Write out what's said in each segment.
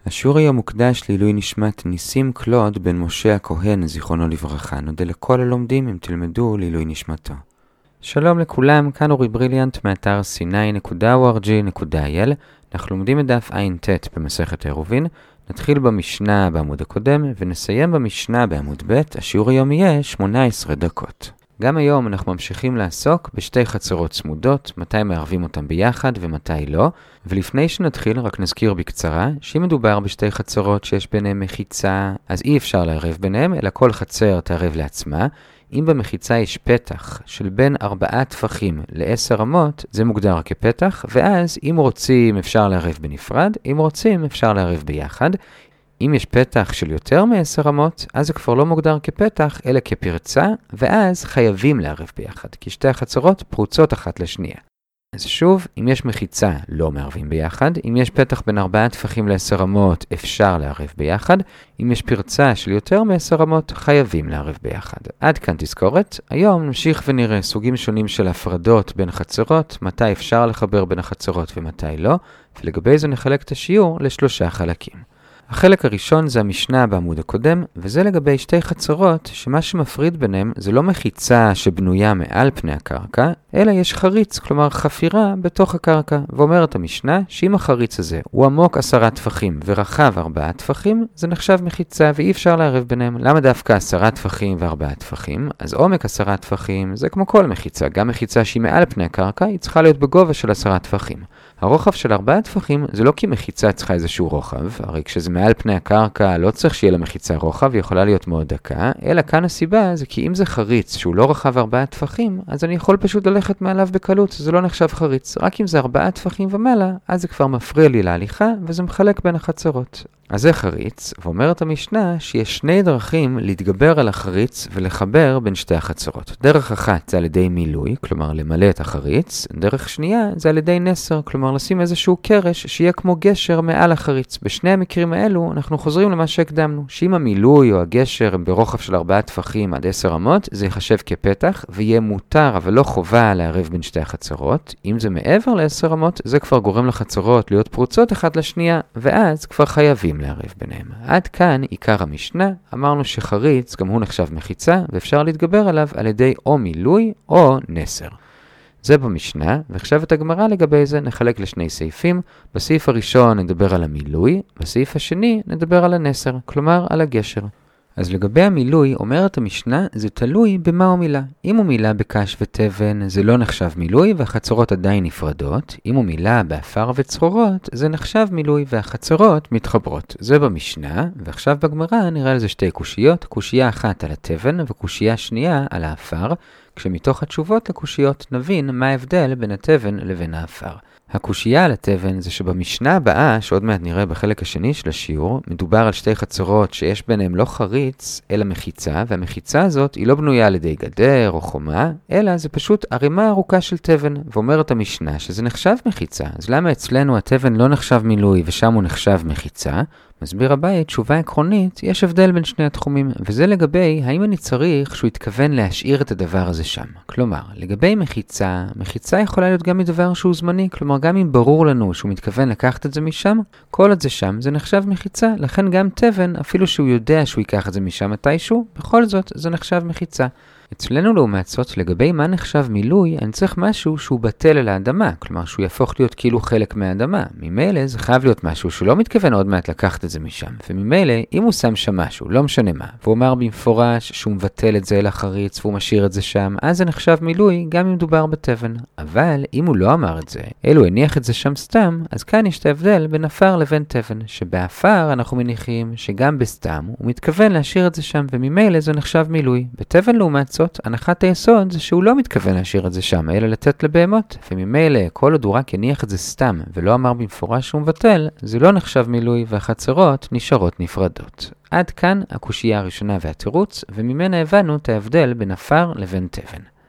השיעור היום מוקדש לעילוי נשמת ניסים קלוד בן משה הכהן, זיכרונו לברכה. נודה לכל הלומדים אם תלמדו לעילוי נשמתו. שלום לכולם, כאן אורי בריליאנט מאתר sinai.org.il. אנחנו לומדים את דף ע"ט במסכת עירובין. נתחיל במשנה בעמוד הקודם ונסיים במשנה בעמוד ב'. השיעור היום יהיה 18 דקות. גם היום אנחנו ממשיכים לעסוק בשתי חצרות צמודות, מתי מערבים אותם ביחד ומתי לא. ולפני שנתחיל רק נזכיר בקצרה שאם מדובר בשתי חצרות שיש ביניהם מחיצה, אז אי אפשר לערב ביניהם, אלא כל חצר תערב לעצמה. אם במחיצה יש פתח של בין 4 טפחים ל10 אמות, זה מוגדר כפתח, ואז אם רוצים אפשר לערב בנפרד, אם רוצים אפשר לערב ביחד. אם יש פתח של יותר מ10 אמות, אז זה כבר לא מוגדר כפתח, אלא כפרצה, ואז חייבים לערב ביחד, כי שתי החצרות פרוצות אחת לשנייה. אז שוב, אם יש מחיצה, לא מערבים ביחד. אם יש פתח בין 4 טפחים ל10 אמות, אפשר לערב ביחד. אם יש פרצה של יותר מ10 אמות, חייבים לערב ביחד. עד כאן תזכורת. היום נמשיך ונראה סוגים שונים של הפרדות בין חצרות, מתי אפשר לחבר בין החצרות ומתי לא, ולגבי זה נחלק את השיעור ל3 חלקים. החלק הראשון זה המשנה בעמוד הקודם, וזה לגבי שתי חצרות שמה שמפריד ביניהם זה לא מחיצה שבנויה מעל פני הקרקע, אלא יש חריץ, כלומר חפירה בתוך הקרקע. ואומרת המשנה שאם החריץ הזה הוא עמוק 10 טפחים ורחב 4 טפחים, זה נחשב מחיצה ואי אפשר לערב ביניהם. למה דווקא 10 טפחים ו4 טפחים? אז עומק 10 טפחים זה כמו כל מחיצה, גם מחיצה שהיא מעל פני הקרקע היא צריכה להיות בגובה של 10 טפחים. הרוחב של 4 טפחים זה לא כי מחיצה צריכה איזשהו רוחב, הרי כשזה מעל פני הקרקע לא צריך שיהיה למחיצה רוחב, היא יכולה להיות מאוד דקה, אלא כאן הסיבה זה כי אם זה חריץ שהוא לא רחב 4 טפחים, אז אני יכול פשוט ללכת מעליו בקלות, זה לא נחשב חריץ. רק אם זה 4 טפחים ומעלה, אז זה כבר מפריע לי להליכה, וזה מחלק בין החצרות. אז זה חריץ, ואומרת המשנה שיש 2 דרכים להתגבר על החריץ ולחבר בין שתי החצרות. דרך אחת זה על ידי מילוי, כלומר למלא את החריץ. דרך שנייה זה על ידי נסר, כלומר לשים איזשהו קרש שיהיה כמו גשר מעל החריץ. בשני המקרים האלו אנחנו חוזרים למה שהקדמנו, שאם המילוי או הגשר הם ברוחב של 4 טפחים עד 10 אמות, זה ייחשב כפתח ויהיה מותר אבל לא חובה לערב בין שתי החצרות. אם זה מעבר ל10 אמות, זה כבר גורם לחצרות להיות פרוצות אחת לשנייה, ואז כבר חייבים לערב ביניהם. עד כאן עיקר המשנה. אמרנו שחריץ גם הוא נחשב מחיצה ואפשר להתגבר עליו על ידי או מילוי או נסר. זה במשנה, ועכשיו את הגמרא לגבי זה נחלק ל2 סעיפים. בסעיף הראשון נדבר על המילוי, בסעיף השני נדבר על הנסר, כלומר על הגשר. אז לגבי המילוי, אומרת המשנה, זה תלוי במה הוא מילה. אם הוא מילה בקש ותבן, זה לא נחשב מילוי והחצרות עדיין נפרדות. אם הוא מילה באפר וצרורות, זה נחשב מילוי והחצרות מתחברות. זה במשנה, ועכשיו בגמרא נראה על זה 2 קושיות. קושייה אחת על התבן וקושייה שנייה על האפר, כשמתוך התשובות לקושיות נבין מה ההבדל בין התבן לבין האפר. הקושייה על התבן זה שבמשנה הבאה, שעוד מעט נראה בחלק השני של השיעור, מדובר על 2 חצרות שיש ביניהם לא חריץ, אלא מחיצה, והמחיצה הזאת היא לא בנויה על ידי גדר או חומה, אלא זה פשוט ערימה ארוכה של תבן, ואומרת המשנה שזה נחשב מחיצה. אז למה אצלנו התבן לא נחשב מילוי ושם הוא נחשב מחיצה? מסביר הבית, תשובה עקרונית, יש הבדל בין שני התחומים, וזה לגבי האם אני צריך שהוא יתכוון להשאיר את הדבר הזה שם. כלומר, לגבי מחיצה, מחיצה יכולה להיות גם מדבר שהוא זמני, כלומר גם אם ברור לנו שהוא מתכוון לקחת את זה משם, כל את זה שם זה נחשב מחיצה, לכן גם תבן, אפילו שהוא יודע שהוא ייקח את זה משם מתישהו, בכל זאת זה נחשב מחיצה. אצלנו לעומת זאת, לגבי מה נחשב מילוי, אני צריך משהו שהוא בטל אל האדמה, כלומר שהוא יהפוך להיות כאילו חלק מהאדמה. ממילא זה חייב להיות משהו שהוא לא מתכוון עוד מעט לקחת את זה משם. וממילא, אם הוא שם שם משהו, לא משנה מה, והוא אמר במפורש שהוא מבטל את זה אל החריץ והוא משאיר את זה שם, אז זה נחשב מילוי גם אם מדובר בתבן. אבל אם הוא לא אמר את זה, אלו הניח את זה שם סתם, אז כאן יש את ההבדל בין אפר לבין תבן, שבאפר אנחנו מניחים שגם בסתם הוא מתכוון להשאיר את זה שם, וממילא זה נחשב מילוי. בתבן לעומת זאת, הנחת היסוד זה שהוא לא מתכוון להשאיר את זה שם, אלא לתת לבהמות, וממילא כל עוד הוא רק הניח את זה סתם ולא אמר במפורש שהוא מבטל, זה לא נחשב מילוי והחצרות נשארות נפרדות. עד כאן הקושייה הראשונה והתירוץ, וממנה הבנו את ההבדל בין אפר לבין תבן.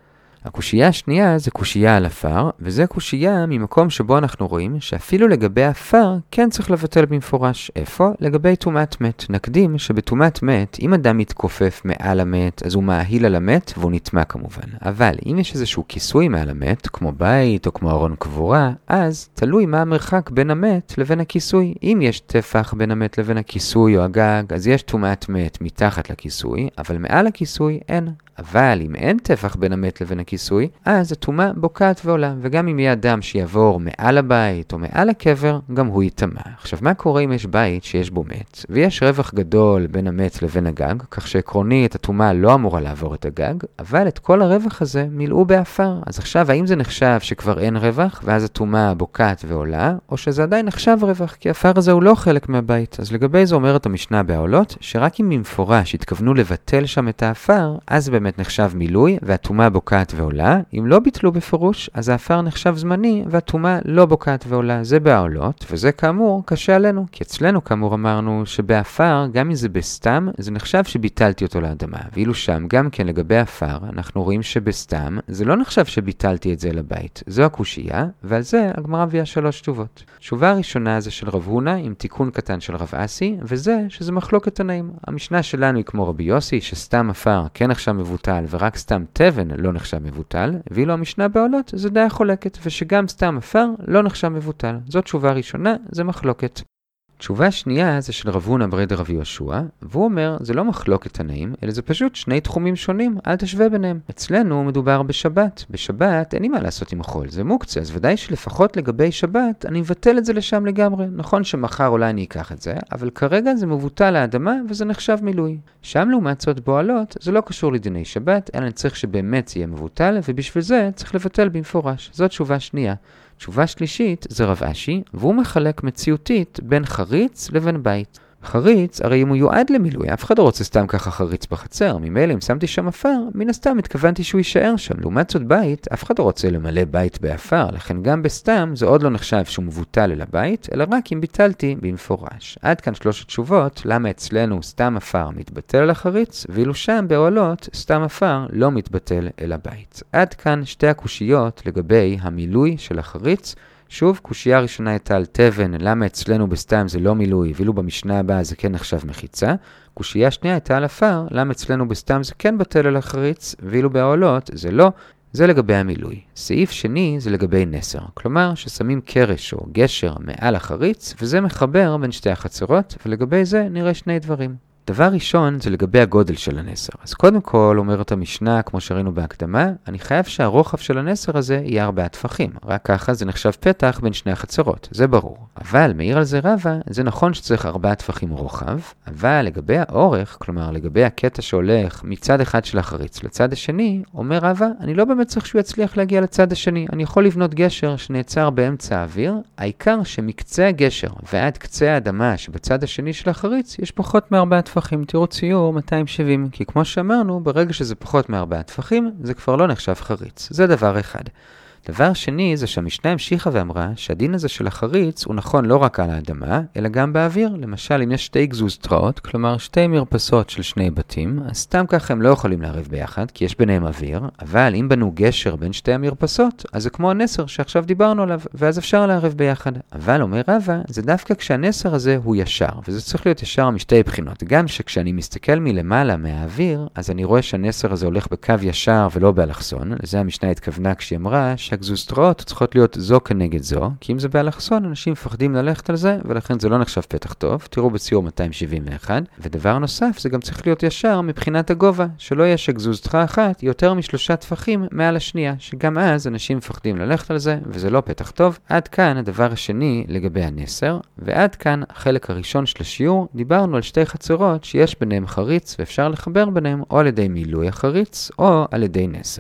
הקושייה השנייה זה קושייה על אפר, וזה קושייה ממקום שבו אנחנו רואים שאפילו לגבי אפר כן צריך לבטל במפורש. איפה? לגבי טומאת מת. נקדים שבטומאת מת, אם אדם מתכופף מעל המת, אז הוא מאהיל על המת והוא נטמע כמובן. אבל אם יש איזשהו כיסוי מעל המת, כמו בית או כמו ארון קבורה, אז תלוי מה המרחק בין המת לבין הכיסוי. אם יש טפח בין המת לבין הכיסוי או הגג, אז יש טומאת מת מתחת לכיסוי, אבל מעל הכיסוי אין. אבל אם אין טפח בין המת לבין הכיסוי, אז הטומאה בוקעת ועולה, וגם אם יהיה אדם שיעבור מעל הבית או מעל הקבר, גם הוא יטמא. עכשיו, מה קורה אם יש בית שיש בו מת, ויש רווח גדול בין המת לבין הגג, כך שעקרונית הטומאה לא אמורה לעבור את הגג, אבל את כל הרווח הזה מילאו באפר. אז עכשיו, האם זה נחשב שכבר אין רווח, ואז הטומאה בוקעת ועולה, או שזה עדיין נחשב רווח, כי האפר הזה הוא לא חלק מהבית? אז לגבי זה אומרת המשנה בעולות, שרק אם במפורש התכוונו לבטל שם את האפר, אז באמת נחשב מילוי, והטומאה בוקעת ועולה. אם לא ביטלו בפירוש, אז האפר נחשב זמני, והטומאה לא בוקעת ועולה. זה בעולות, וזה כאמור קשה עלינו, כי אצלנו כאמור אמרנו שבאפר, גם אם זה בסתם, זה נחשב שביטלתי אותו לאדמה. ואילו שם, גם כן לגבי אפר, אנחנו רואים שבסתם, זה לא נחשב שביטלתי את זה לבית. זו הקושייה, ועל זה הגמרא מביאה 3 תשובות. התשובה הראשונה זה של רב הונא עם תיקון קטן של רב אסי, וזה שזה מחלוקת תנאים. המשנה שלנו היא כמו רבי יוסי, שסתם אפר כן נחשב מבוטל, ורק סתם תבן לא נחשב מבוטל, ואילו המשנה בעולות זה דעה חולקת, ושגם סתם אפר לא נחשב מבוטל. זאת תשובה ראשונה, זה מחלוקת. תשובה שנייה זה של רב הונא ברי דרבי יהושע, והוא אומר, זה לא מחלוקת תנאים, אלא זה פשוט 2 תחומים שונים, אל תשווה ביניהם. אצלנו מדובר בשבת. בשבת אין לי מה לעשות עם חול, זה מוקצה, אז ודאי שלפחות לגבי שבת, אני מבטל את זה לשם לגמרי. נכון שמחר אולי אני אקח את זה, אבל כרגע זה מבוטל לאדמה וזה נחשב מילוי. שם לעומת זאת בעולות, זה לא קשור לדיני שבת, אלא אני צריך שבאמת זה יהיה מבוטל, ובשביל זה צריך לבטל במפורש. זאת תשובה שנייה. תשובה שלישית זה רב אשי, והוא מחלק מציאותית בין חריץ לבין בית. חריץ, הרי אם הוא יועד למילוי, אף אחד לא רוצה סתם ככה חריץ בחצר. ממילא אם שמתי שם אפר, מן הסתם התכוונתי שהוא יישאר שם. לעומת זאת בית, אף אחד לא רוצה למלא בית באפר, לכן גם בסתם זה עוד לא נחשב שהוא מבוטל אל הבית, אלא רק אם ביטלתי במפורש. עד כאן 3 תשובות, למה אצלנו סתם אפר מתבטל אל החריץ, ואילו שם בעולות סתם אפר לא מתבטל אל הבית. עד כאן 2 הקושיות לגבי המילוי של החריץ. שוב, קושייה ראשונה הייתה על תבן, למה אצלנו בסתם זה לא מילוי, ואילו במשנה הבאה זה כן נחשב מחיצה. קושייה שנייה הייתה על אפר, למה אצלנו בסתם זה כן בטל על החריץ, ואילו בעולות זה לא. זה לגבי המילוי. סעיף שני זה לגבי נסר, כלומר ששמים קרש או גשר מעל החריץ, וזה מחבר בין 2 החצרות, ולגבי זה נראה 2 דברים. דבר ראשון זה לגבי הגודל של הנסר. אז קודם כל אומרת המשנה, כמו שראינו בהקדמה, אני חייב שהרוחב של הנסר הזה יהיה 4 טפחים. רק ככה זה נחשב פתח בין 2 החצרות, זה ברור. אבל מעיר על זה רבא, זה נכון שצריך 4 טפחים רוחב, אבל לגבי האורך, כלומר לגבי הקטע שהולך מצד אחד של החריץ לצד השני, אומר רבא, אני לא באמת צריך שהוא יצליח להגיע לצד השני. אני יכול לבנות גשר שנעצר באמצע האוויר, העיקר שמקצה הגשר ועד קצה האדמה שבצד השני של החריץ יש פחות מ4 טפחים. תראו ציור 270, כי כמו שאמרנו, ברגע שזה פחות מ4 טפחים, זה כבר לא נחשב חריץ. זה דבר אחד. דבר שני זה שהמשנה המשיכה ואמרה שהדין הזה של החריץ הוא נכון לא רק על האדמה, אלא גם באוויר. למשל, אם יש 2 גזוזתראות, כלומר 2 מרפסות של 2 בתים, אז סתם ככה הם לא יכולים לערב ביחד, כי יש ביניהם אוויר, אבל אם בנו גשר בין 2 המרפסות, אז זה כמו הנסר שעכשיו דיברנו עליו, ואז אפשר לערב ביחד. אבל אומר רבא, זה דווקא כשהנסר הזה הוא ישר, וזה צריך להיות ישר משתי בחינות. גם שכשאני מסתכל מלמעלה מהאוויר, אז אני רואה שהנסר הזה הולך בקו ישר ולא באלכסון. לזה המשנה התכוונה כשהיא אמרה שהגזוזתראות צריכות להיות זו כנגד זו, כי אם זה באלכסון, אנשים מפחדים ללכת על זה, ולכן זה לא נחשב פתח טוב. תראו בציור 271. ודבר נוסף, זה גם צריך להיות ישר מבחינת הגובה, שלא יהיה שגזוזתרה אחת יותר מ3 טפחים מעל השנייה, שגם אז אנשים מפחדים ללכת על זה, וזה לא פתח טוב. עד כאן הדבר השני לגבי הנסר, ועד כאן החלק הראשון של השיעור. דיברנו על 2 חצרות שיש ביניהם חריץ, ואפשר לחבר ביניהם או על ידי מילוי החריץ, או על ידי נסר.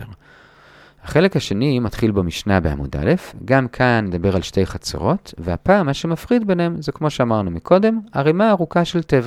החלק השני מתחיל במשנה בעמוד א', גם כאן נדבר על 2 חצרות, והפעם מה שמפריד ביניהם זה כמו שאמרנו מקודם, ערימה ארוכה של תבן.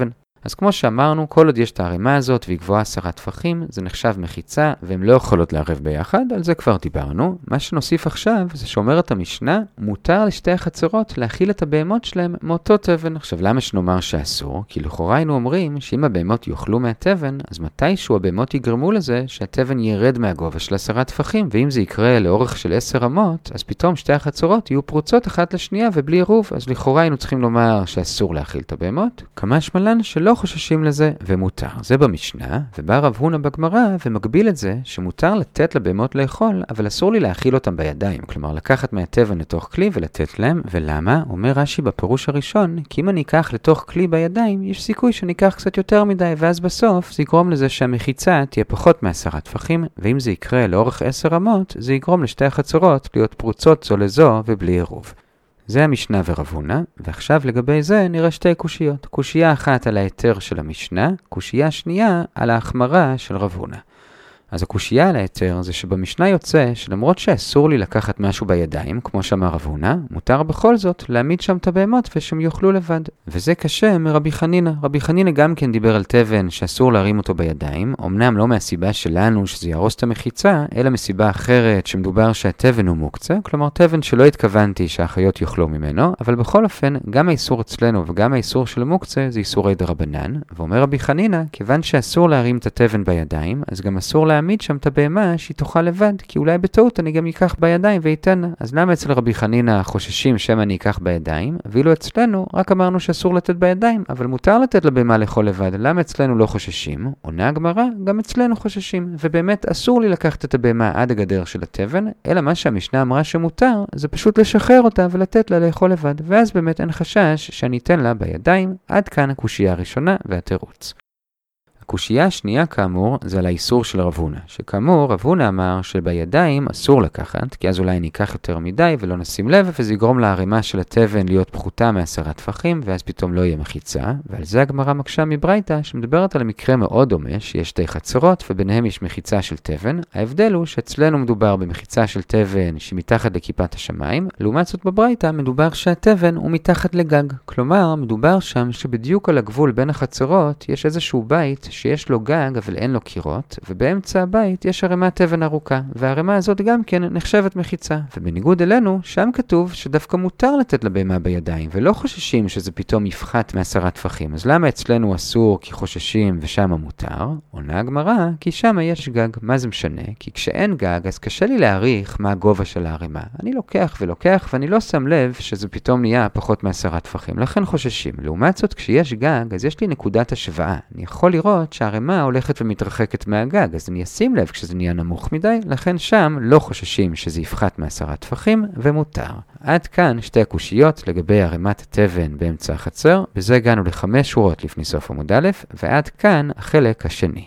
אז כמו שאמרנו, כל עוד יש את הערימה הזאת והיא גבוהה 10 טפחים, זה נחשב מחיצה והן לא יכולות לערב ביחד, על זה כבר דיברנו. מה שנוסיף עכשיו זה שאומרת המשנה, מותר לשתי החצרות להכיל את הבהמות שלהם מאותו תבן. עכשיו למה שנאמר שאסור? כי לכאורה היינו אומרים שאם הבהמות יאכלו מהתבן, אז מתישהו הבהמות יגרמו לזה שהתבן ירד מהגובה של 10 טפחים, ואם זה יקרה לאורך של 10 אמות, אז פתאום שתי החצרות יהיו פרוצות אחת לשנייה ובלי עירוב, אז לכאורה היינו צריכים לומר שאסור להכיל את הבהמות. כמה שמלן שלא חוששים לזה ומותר. זה במשנה, ובא רב הונא בגמרא ומגביל את זה שמותר לתת לבהמות לאכול, אבל אסור לי להאכיל אותם בידיים, כלומר לקחת מהתבן לתוך כלי ולתת להם. ולמה? אומר רש"י בפירוש הראשון, כי אם אני אקח לתוך כלי בידיים, יש סיכוי שאני אקח קצת יותר מדי, ואז בסוף זה יגרום לזה שהמחיצה תהיה פחות מ10 טפחים, ואם זה יקרה לאורך 10 אמות, זה יגרום לשתי החצרות להיות פרוצות זו לזו ובלי עירוב. זה המשנה ורב הונא, ועכשיו לגבי זה נראה שתי קושיות. קושייה אחת על ההיתר של המשנה, קושייה שנייה על ההחמרה של רב הונא. אז הקושייה על ההיתר זה שבמשנה יוצא שלמרות שאסור לי לקחת משהו בידיים, כמו שאמר רב הונא, מותר בכל זאת להעמיד שם את הבהמות ושהם יאכלו לבד. וזה קשה מרבי חנינא. רבי חנינא גם כן דיבר על תבן שאסור להרים אותו בידיים, אמנם לא מהסיבה שלנו שזה יהרוס את המחיצה, אלא מסיבה אחרת שמדובר שהתבן הוא מוקצה, כלומר תבן שלא התכוונתי שהחיות יאכלו ממנו, אבל בכל אופן גם האיסור אצלנו וגם האיסור של מוקצה זה איסורי דרבנן. ואומר רבי חנינא, כיוון שאסור להרים את התבן בידיים, אז גם אסור להעמיד שם את הבהמה שהיא תאכל לבד, כי אולי בטעות אני גם אקח בידיים ואיתן. אז למה אצל רבי חנינא חוששים שמא אני אקח בידיים, ואילו אצלנו רק אמרנו שאסור לתת בידיים, אבל מותר לתת לבהמה לאכול לבד? למה אצלנו לא חוששים? עונה הגמרא, גם אצלנו חוששים, ובאמת אסור לי לקחת את הבהמה עד הגדר של התבן, אלא מה שהמשנה אמרה שמותר, זה פשוט לשחרר אותה ולתת לה לאכול לבד, ואז באמת אין חשש שאני אתן לה בידיים. עד כאן הקושייה הראשונה והתירוץ. הקושייה השנייה כאמור זה על האיסור של רב הונא, שכאמור רב הונא אמר שבידיים אסור לקחת, כי אז אולי ניקח יותר מדי ולא נשים לב, וזה יגרום לערימה של התבן להיות פחותה מ10 טפחים, ואז פתאום לא יהיה מחיצה. ועל זה הגמרא מקשה מברייתא, שמדברת על מקרה מאוד דומה, שיש שתי חצרות וביניהם יש מחיצה של תבן. ההבדל הוא שאצלנו מדובר במחיצה של תבן שמתחת לכיפת השמיים, לעומת זאת בברייתא מדובר שהתבן הוא מתחת לגג. כלומר, מדובר שם שבדיוק על הגבול בין החצרות יש איזשהו בית שיש לו גג אבל אין לו קירות, ובאמצע הבית יש ערימת תבן ארוכה, והערימה הזאת גם כן נחשבת מחיצה. ובניגוד אלינו, שם כתוב שדווקא מותר לתת לבהמה בידיים, ולא חוששים שזה פתאום יפחת מ10 טפחים. אז למה אצלנו אסור כי חוששים ושם מותר? עונה הגמרא, כי שם יש גג. מה זה משנה? כי כשאין גג אז קשה לי להעריך מה הגובה של הערימה. אני לוקח ולוקח ואני לא שם לב שזה פתאום נהיה פחות מ10 טפחים, לכן חוששים. לעומת זאת, כשיש גג אז יש לי נקודת השוואה. אני יכול לראות שהערימה הולכת ומתרחקת מהגג, אז אני אשים לב כשזה נהיה נמוך מדי, לכן שם לא חוששים שזה יפחת מ10 טפחים ומותר. עד כאן שתי הקושיות לגבי ערימת התבן באמצע החצר, בזה הגענו ל5 שורות לפני סוף עמוד א', ועד כאן החלק השני.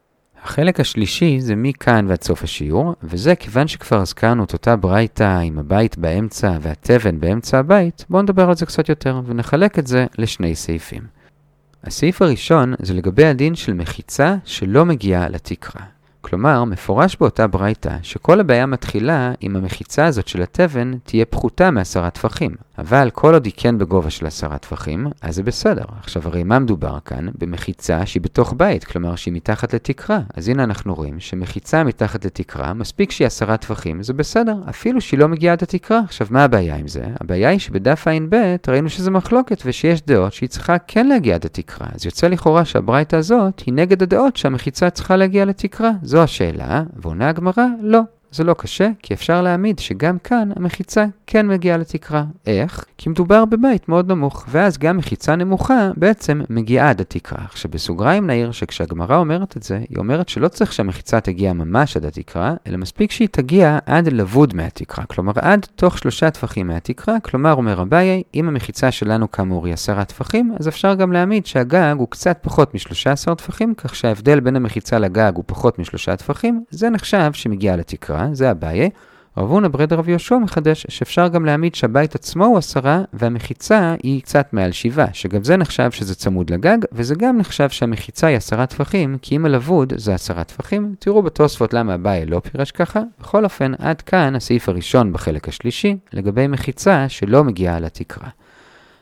החלק השלישי זה מכאן ועד סוף השיעור, וזה כיוון שכבר הזכרנו את אותה ברייתא עם הבית באמצע והתבן באמצע הבית, בואו נדבר על זה קצת יותר ונחלק את זה לשני סעיפים. הסעיף הראשון זה לגבי הדין של מחיצה שלא מגיעה לתקרה. כלומר, מפורש באותה ברייתא שכל הבעיה מתחילה אם המחיצה הזאת של התבן תהיה פחותה מ10 טפחים. אבל כל עוד היא כן בגובה של 10 טפחים, אז זה בסדר. עכשיו הרי מה מדובר כאן? במחיצה שהיא בתוך בית, כלומר שהיא מתחת לתקרה. אז הנה אנחנו רואים שמחיצה מתחת לתקרה, מספיק שהיא 10 טפחים, זה בסדר, אפילו שהיא לא מגיעה עד התקרה. עכשיו מה הבעיה עם זה? הבעיה היא שבדף עין ב' ראינו שזה מחלוקת ושיש דעות שהיא צריכה כן להגיע עד התקרה. אז יוצא לכאורה שהברייתא הזאת היא נגד הדעות שהמחיצה צריכה להגיע לתקרה. זו השאלה, ועונה הגמרא, לא. זה לא קשה, כי אפשר להעמיד שגם כאן המחיצה כן מגיעה לתקרה. איך? כי מדובר בבית מאוד נמוך, ואז גם מחיצה נמוכה בעצם מגיעה עד התקרה. עכשיו בסוגריים נעיר שכשהגמרא אומרת את זה, היא אומרת שלא צריך שהמחיצה תגיע ממש עד התקרה, אלא מספיק שהיא תגיע עד לבוד מהתקרה, כלומר עד תוך 3 טפחים מהתקרה. כלומר אומר אביי, אם המחיצה שלנו כאמור היא 10 טפחים, אז אפשר גם להעמיד שהגג הוא קצת פחות מ13 טפחים, כך שההבדל בין המחיצה לגג הוא פחות מ3 טפחים, זה נחשב שמגיע לתקרה. זה אביי. רב הונא ברד רב יהושע מחדש שאפשר גם להעמיד שהבית עצמו הוא 10 והמחיצה היא קצת מעל 7, שגם זה נחשב שזה צמוד לגג, וזה גם נחשב שהמחיצה היא 10 טפחים, כי אם הלבוד זה 10 טפחים. תראו בתוספות למה אביי לא פירש ככה. בכל אופן, עד כאן הסעיף הראשון בחלק השלישי לגבי מחיצה שלא מגיעה לתקרה.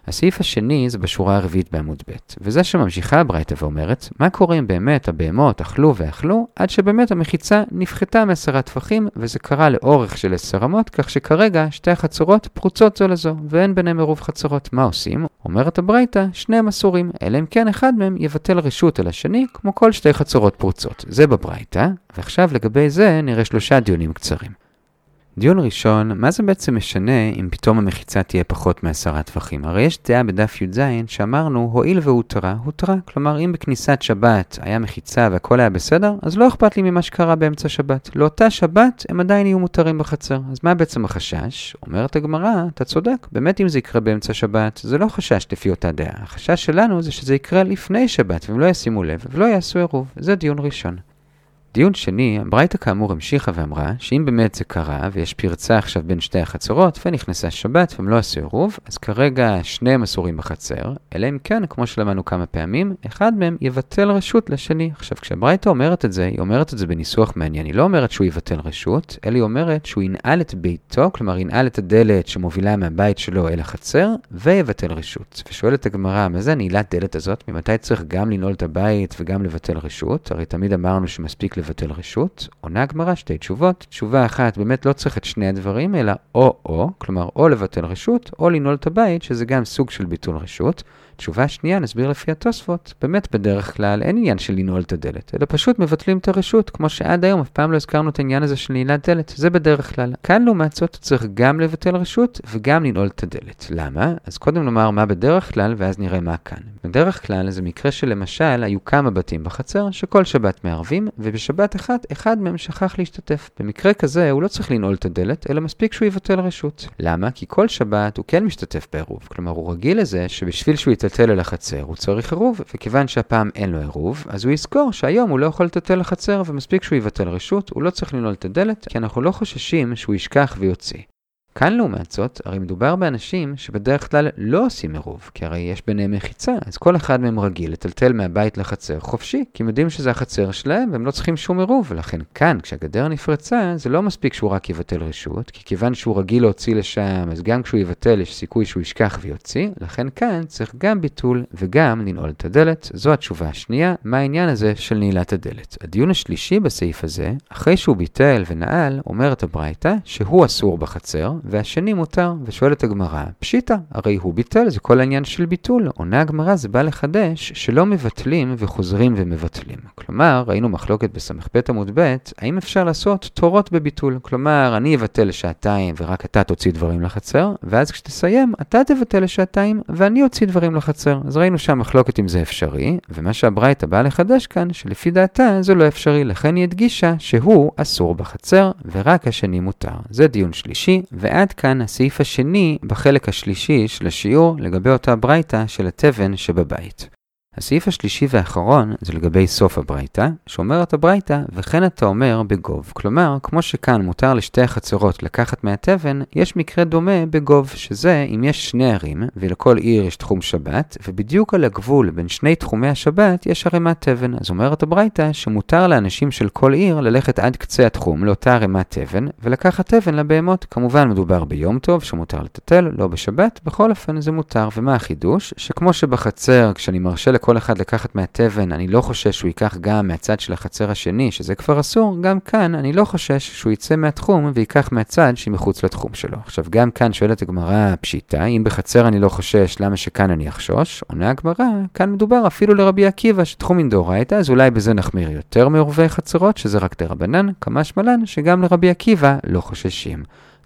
הסעיף השני זה בשורה הרביעית בעמוד ב', וזה שממשיכה הברייתא ואומרת, מה קורה אם באמת הבהמות אכלו ואכלו, עד שבאמת המחיצה נפחתה מ10 טפחים, וזה קרה לאורך של 10 אמות, כך שכרגע שתי החצרות פרוצות זו לזו, ואין ביניהם עירוב חצרות. מה עושים? אומרת הברייתא, שניהם אסורים, אלא אם כן אחד מהם יבטל רשות על השני, כמו כל שתי חצרות פרוצות. זה בברייתא, ועכשיו לגבי זה נראה 3 דיונים קצרים. דיון ראשון, מה זה בעצם משנה אם פתאום המחיצה תהיה פחות מ10 טפחים? הרי יש דעה בדף י"ז שאמרנו, הועיל והותרה, הותרה. כלומר, אם בכניסת שבת היה מחיצה והכל היה בסדר, אז לא אכפת לי ממה שקרה באמצע שבת. לאותה שבת הם עדיין יהיו מותרים בחצר. אז מה בעצם החשש? אומרת הגמרא, אתה צודק. באמת אם זה יקרה באמצע שבת, זה לא חשש לפי אותה דעה. החשש שלנו זה שזה יקרה לפני שבת, והם לא ישימו לב ולא יעשו עירוב. זה דיון ראשון. דיון שני, הברייתא כאמור המשיכה ואמרה שאם באמת זה קרה ויש פרצה עכשיו בין שתי החצרות ונכנסה שבת והם לא עשו עירוב, אז כרגע שניהם אסורים בחצר, אלא אם כן, כמו שלמדנו כמה פעמים, אחד מהם יבטל רשות לשני. עכשיו, כשהברייתא אומרת את זה, היא אומרת את זה בניסוח מעניין. היא לא אומרת שהוא יבטל רשות, אלא היא אומרת שהוא ינעל את ביתו, כלומר ינעל את הדלת שמובילה מהבית שלו אל החצר, ויבטל רשות. ושואלת הגמרא, מה זה הנעילת דלת הזאת? ממתי צריך גם לנעול את הבית וגם לבטל רשות? הרי תמיד אמרנו שמספיק לבטל רשות. עונה הגמרא 2 תשובות. תשובה אחת, באמת לא צריך את שני הדברים, אלא או, כלומר או לבטל רשות, או לנעול את הבית, שזה גם סוג של ביטול רשות. תשובה שנייה, נסביר לפי התוספות. באמת בדרך כלל אין עניין של לנעול את הדלת, אלא פשוט מבטלים את הרשות, כמו שעד היום אף פעם לא הזכרנו את העניין הזה של נעילת דלת. זה בדרך כלל. כאן לעומת זאת צריך גם לבטל רשות וגם לנעול את הדלת. למה? אז קודם נאמר מה בדרך כלל ואז נראה מה כאן. בדרך כלל זה מקרה שלמשל היו כמה בתים בחצר שכל שבת מערבים, ובשבת אחת אחד מהם שכח להשתתף. במקרה כזה הוא לא צריך לנעול את הדלת, אלא מספיק שהוא יבטל רשות. למה? כי כל שבת הוא כן משתתף בעירוב. כלומר הוא רגיל לזה שבשביל שהוא יטלטל אל החצר הוא צריך עירוב, וכיוון שהפעם אין לו עירוב, אז הוא יזכור שהיום הוא לא יכול לטלטל לחצר, ומספיק שהוא יבטל רשות, הוא לא צריך לנעול את הדלת, כי אנחנו לא חוששים שהוא ישכח ויוציא. כאן לעומת זאת, הרי מדובר באנשים שבדרך כלל לא עושים עירוב, כי הרי יש ביניהם מחיצה, אז כל אחד מהם רגיל לטלטל מהבית לחצר חופשי, כי הם יודעים שזה החצר שלהם והם לא צריכים שום עירוב, ולכן כאן כשהגדר נפרצה, זה לא מספיק שהוא רק יבטל רשות, כי כיוון שהוא רגיל להוציא לשם, אז גם כשהוא יבטל יש סיכוי שהוא ישכח ויוציא, לכן כאן צריך גם ביטול וגם לנעול את הדלת. זו התשובה השנייה, מה העניין הזה של נעילת הדלת. הדיון השלישי בסעיף הזה, אחרי שהוא ביטל ונעל, אומרת הברייתא שהוא אסור בחצר, והשני מותר, ושואלת הגמרא, פשיטה, הרי הוא ביטל, זה כל העניין של ביטול. עונה הגמרא זה בא לחדש שלא מבטלים וחוזרים ומבטלים. כלומר, ראינו מחלוקת בסמ"ך עמוד ב', האם אפשר לעשות תורות בביטול? כלומר, אני אבטל לשעתיים ורק אתה תוציא דברים לחצר, ואז כשתסיים, אתה תבטל לשעתיים ואני אוציא דברים לחצר. אז ראינו שם מחלוקת אם זה אפשרי, ומה שהברייתא בא לחדש כאן, שלפי דעתה זה לא אפשרי, לכן היא הדגישה שהוא אסור בחצר ורק השני מותר. זה דיון שלישי, ועד כאן הסעיף השני בחלק השלישי של השיעור לגבי אותה ברייתא של התבן שבבית. הסעיף השלישי והאחרון זה לגבי סוף הברייתא, שאומרת הברייתא, וכן אתה אומר בגוב. כלומר, כמו שכאן מותר לשתי החצרות לקחת מהתבן, יש מקרה דומה בגוב, שזה אם יש שני ערים, ולכל עיר יש תחום שבת, ובדיוק על הגבול בין שני תחומי השבת יש ערימת תבן. אז אומרת הברייתא שמותר לאנשים של כל עיר ללכת עד קצה התחום לאותה ערימת תבן, ולקחת תבן לבהמות. כמובן מדובר ביום טוב שמותר לטטל, לא בשבת, בכל אופן זה מותר. ומה החידוש? שכמו שבחצר, כשאני מרשה כל אחד לקחת מהתבן, אני לא חושש שהוא ייקח גם מהצד של החצר השני, שזה כבר אסור, גם כאן אני לא חושש שהוא יצא מהתחום ויקח מהצד שמחוץ לתחום שלו. עכשיו גם כאן שואלת הגמרא פשיטה, אם בחצר אני לא חושש, למה שכאן אני אחשוש? עונה הגמרא, כאן מדובר אפילו לרבי עקיבא שתחום מדאורייתא, אז אולי בזה נחמיר יותר מעורבי חצרות, שזה רק דרבנן, כמשמען שגם לרבי עקיבא לא חוששים.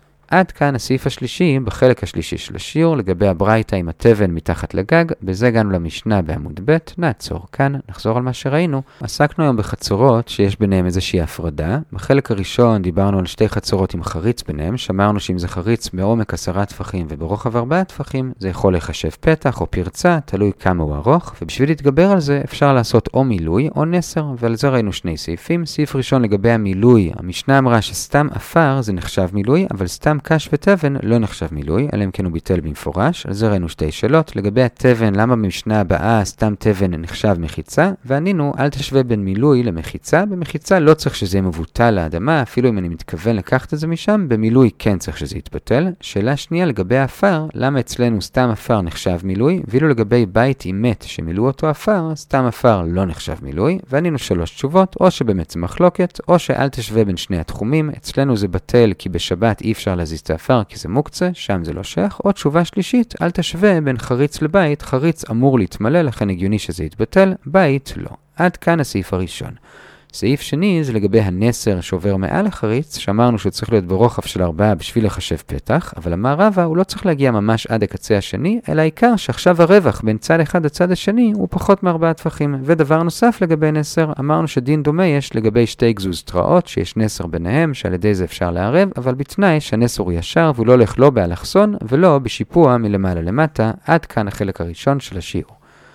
עד כאן הסעיף השלישי בחלק השלישי של השיעור לגבי הברייתא עם התבן מתחת לגג. בזה הגענו למשנה בעמוד ב', נעצור כאן, נחזור על מה שראינו. עסקנו היום בחצרות שיש ביניהם איזושהי הפרדה. בחלק הראשון דיברנו על שתי חצרות עם חריץ ביניהם, שאמרנו שאם זה חריץ בעומק 10 טפחים וברוחב 4 טפחים, זה יכול לחשב פתח או פרצה, תלוי כמה הוא ארוך, ובשביל להתגבר על זה אפשר לעשות או מילוי או נסר, ועל זה ראינו שני סעיפים. סעיף ראשון לגבי המילוי, המשנה אמרה שסתם אפר זה נחשב מילוי, אבל סתם קש ותבן לא נחשב מילוי, אלא אם כן הוא ביטל במפורש. על זה ראינו שתי שאלות. לגבי התבן, למה במשנה הבאה סתם תבן נחשב מחיצה? וענינו, אל תשווה בין מילוי למחיצה. במחיצה לא צריך שזה יהיה מבוטל לאדמה, אפילו אם אני מתכוון לקחת את זה משם, במילוי כן צריך שזה יתבטל. שאלה שנייה לגבי האפר, למה אצלנו סתם אפר נחשב מילוי, ואילו לגבי בית עם מת שמילאו אותו אפר, סתם אפר לא נחשב מילוי. וענינו 3 תשובות, או שבאמת זה מחלוקת, או שאל תשווה בין שני התחומים. אצלנו זה בטל כי בשבת אי אפשר להזיז את האפר כי זה מוקצה, שם זה לא שייך. או תשובה שלישית, אל תשווה בין חריץ לבית, חריץ אמור להתמלא, לכן הגיוני שזה יתבטל, בית לא. עד כאן הסעיף הראשון. סעיף שני זה לגבי הנסר שעובר מעל החריץ, שאמרנו שהוא צריך להיות ברוחב של 4 בשביל לחשב פתח, אבל אמר רבא הוא לא צריך להגיע ממש עד הקצה השני, אלא העיקר שעכשיו הרווח בין צד אחד לצד השני הוא פחות מ4 טפחים. ודבר נוסף לגבי נסר, אמרנו שדין דומה יש לגבי 2 גזוז תראות, שיש נסר ביניהם, שעל ידי זה אפשר לערב, אבל בתנאי שהנסר הוא ישר והוא לא הולך לא באלכסון ולא בשיפוע מלמעלה למטה. עד כאן החלק הראשון של השיעור.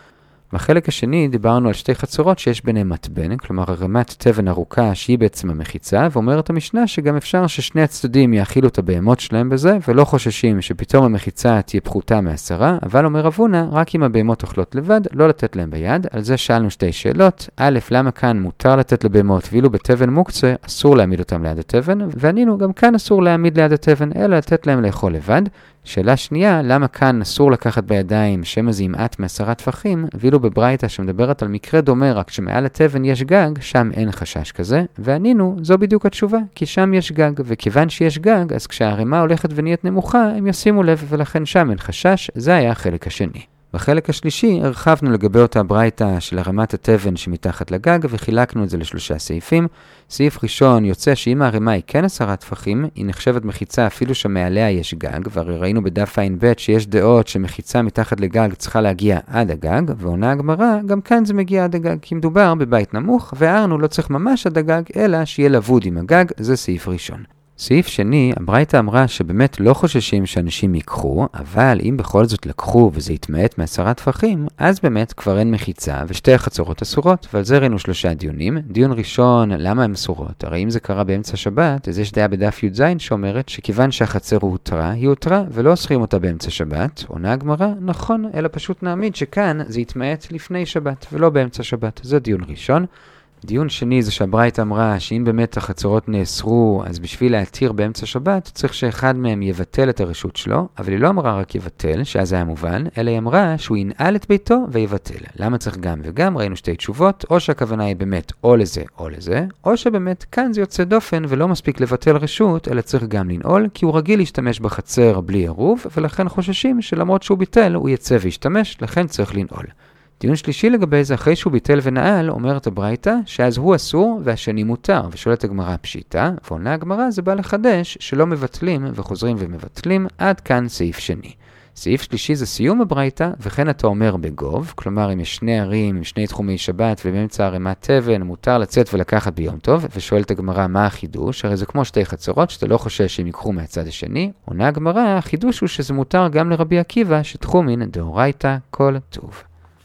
בחלק השני דיברנו על 2 חצרות שיש ביניהם מתבן, כלומר הרמת תבן ארוכה שהיא בעצם המחיצה, ואומרת המשנה שגם אפשר ששני הצדדים יאכילו את הבהמות שלהם בזה, ולא חוששים שפתאום המחיצה תהיה פחותה מ10, אבל אומר רב הונא, רק אם הבהמות אוכלות לבד, לא לתת להם ביד. על זה שאלנו 2 שאלות. א', למה כאן מותר לתת לבהמות, ואילו בתבן מוקצה אסור להעמיד אותם ליד התבן, וענינו גם כאן אסור להעמיד ליד התבן, אלא לתת להם לאכול לבד. שאלה שנייה, למה כאן אסור לקחת בידיים שמן זה ימעט מ10 טפחים, ואילו בברייתא שמדברת על מקרה דומה רק שמעל התבן יש גג, שם אין חשש כזה, וענינו, זו בדיוק התשובה, כי שם יש גג, וכיוון שיש גג, אז כשהערימה הולכת ונהיית נמוכה, הם ישימו לב, ולכן שם אין חשש. זה היה החלק השני. בחלק השלישי הרחבנו לגבי אותה ברייתא של הרמת התבן שמתחת לגג, וחילקנו את זה ל3 סעיפים. סעיף ראשון יוצא שאם הערימה היא כן 10 טפחים, היא נחשבת מחיצה אפילו שמעליה יש גג, והרי ראינו בדף ע"ב שיש דעות שמחיצה מתחת לגג צריכה להגיע עד הגג, ועונה הגמרא, גם כאן זה מגיע עד הגג, כי מדובר בבית נמוך, והערנו לא צריך ממש עד הגג, אלא שיהיה לבוד עם הגג. זה סעיף ראשון. סעיף שני, הברייתא אמרה שבאמת לא חוששים שאנשים ייקחו, אבל אם בכל זאת לקחו וזה יתמעט מ10 טפחים, אז באמת כבר אין מחיצה ושתי החצרות אסורות, ועל זה ראינו 3 דיונים. דיון ראשון, למה הן אסורות? הרי אם זה קרה באמצע שבת, אז יש דעה בדף י"ז שאומרת שכיוון שהחצר הותרה, היא הותרה ולא אוסרים אותה באמצע שבת. עונה הגמרא, נכון, אלא פשוט נעמיד שכאן זה יתמעט לפני שבת ולא באמצע שבת. זה דיון ראשון. דיון שני זה שהברייתא אמרה שאם באמת החצרות נאסרו, אז בשביל להתיר באמצע שבת צריך שאחד מהם יבטל את הרשות שלו, אבל היא לא אמרה רק יבטל, שאז היה מובן, אלא היא אמרה שהוא ינעל את ביתו ויבטל. למה צריך גם וגם? ראינו 2 תשובות, או שהכוונה היא באמת או לזה או לזה, או שבאמת כאן זה יוצא דופן ולא מספיק לבטל רשות, אלא צריך גם לנעול, כי הוא רגיל להשתמש בחצר בלי עירוב, ולכן חוששים שלמרות שהוא ביטל הוא יצא וישתמש, לכן צריך לנעול. דיון שלישי לגבי זה, אחרי שהוא ביטל ונעל, אומרת הברייתא שאז הוא אסור והשני מותר, ושואלת הגמרא פשיטה, ועונה הגמרא זה בא לחדש שלא מבטלים וחוזרים ומבטלים. עד כאן סעיף שני. סעיף שלישי זה סיום הברייתא, וכן אתה אומר בגוב, כלומר אם יש 2 ערים עם 2 תחומי שבת ובאמצע ערימת תבן, מותר לצאת ולקחת ביום טוב, ושואלת הגמרא מה החידוש? הרי זה כמו 2 חצרות שאתה לא חושש שהם יקחו מהצד השני. עונה הגמרא, החידוש הוא שזה מותר גם לרבי עקיבא שתחומין דאורייתא כל טוב.